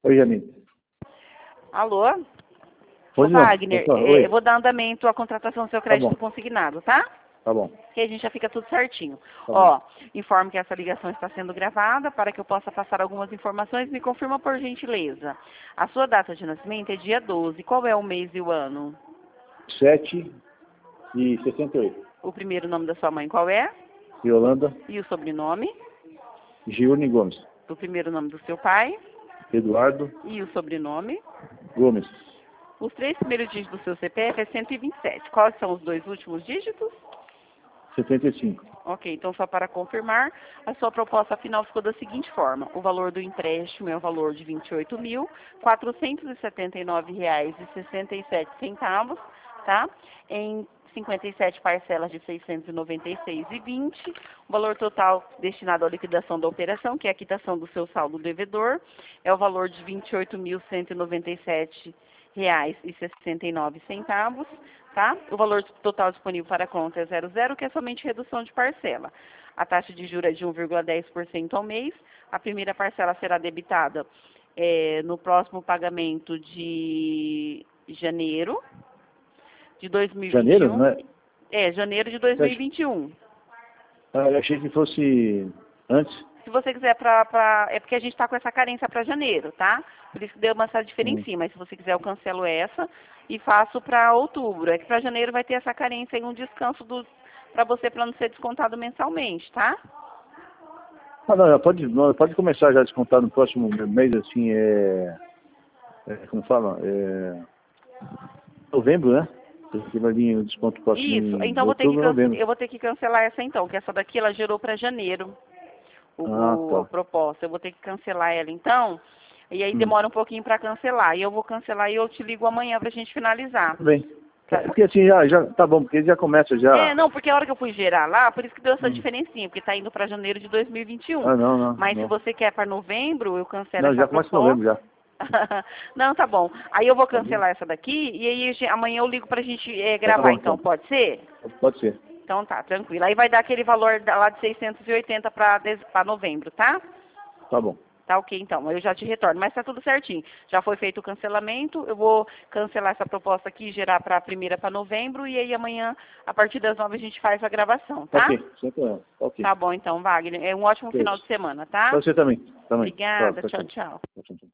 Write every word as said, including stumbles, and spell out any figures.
Oi, Janine. Alô? Oi, Ô, Wagner, não. eh, Oi. eu vou dar andamento à contratação do seu Tá crédito bom, consignado, tá? tá bom, Que a gente já fica tudo certinho. tá bom. Ó, informo que essa ligação está sendo gravada para que eu possa passar algumas informações. Me confirma por gentileza. A sua data de nascimento é dia doze. Qual é o mês e o ano? sete e sessenta e oito. O primeiro nome da sua mãe qual é? Yolanda E o sobrenome? Giurni Gomes. O primeiro nome do seu pai? Eduardo E o sobrenome? Gomes. Os três primeiros dígitos do seu C P F é cento e vinte e sete. Quais são os dois últimos dígitos? setenta e cinco. Ok, então só para confirmar, a sua proposta final ficou da seguinte forma. O valor do empréstimo é o valor de vinte e oito mil, quatrocentos e setenta e nove reais e sessenta e sete centavos, tá? Em cinquenta e sete parcelas de seiscentos e noventa e seis reais e vinte centavos. O valor total destinado à liquidação da operação, que é a quitação do seu saldo devedor, é o valor de vinte e oito mil, cento e noventa e sete reais e sessenta e nove centavos, tá? O valor total disponível para a conta é zero zero, que é somente redução de parcela. A taxa de juros é de um vírgula dez por cento ao mês. A primeira parcela será debitada é, no próximo pagamento de janeiro de dois mil e vinte e um. Janeiro, não é? É, janeiro de dois mil e vinte e um. Ah, eu achei que fosse antes. Se você quiser para... Pra... É porque a gente está com essa carência para janeiro, tá? Por isso que deu uma essa diferença. Hum. Mas se você quiser, eu cancelo essa e faço para outubro. É que para janeiro vai ter essa carência e um descanso dos... para você, para não ser descontado mensalmente, tá? Ah, não, pode, não, pode começar já a descontar no próximo mês, assim, é... é como fala? É... novembro, né? Porque vai vir o desconto próximo Isso. em Então eu vou ter que, outubro, cance... novembro. eu vou ter que cancelar essa então, que essa daqui ela gerou para janeiro. O, Ah, o, a tá. proposta. Eu vou ter que cancelar ela então. E aí Hum. demora um pouquinho para cancelar. E eu vou cancelar e eu te ligo amanhã pra gente finalizar. Tudo bem. Tá? É porque assim, já, já tá bom, porque já começa já. É, não, porque a hora que eu fui gerar lá, por isso que deu essa Hum. diferencinha, porque tá indo para janeiro de dois mil e vinte e um. Ah, não, não, Mas se não. você quer para novembro, eu cancelo Não, essa já começa em novembro proposta. já. Não, tá bom. Aí eu vou Tá bom? cancelar essa daqui e aí ge- amanhã eu ligo pra gente é, Tá gravar bom, então, então. pode ser? Pode ser. Então tá, tranquilo. Aí vai dar aquele valor da- lá de seiscentos e oitenta para novembro, tá? Tá bom. Tá ok, então. Eu já te retorno. Mas tá tudo certinho. Já foi feito o cancelamento. Eu vou cancelar essa proposta aqui, gerar para a primeira para novembro. E aí amanhã, a partir das nove, a gente faz a gravação, tá? Ok, sem problema. Ok. Tá bom, então, Wagner. É um ótimo Que final isso. de semana, tá? Pra você também. Também. Obrigada. Tchau, Tchau, tchau. tchau. Tchau, tchau.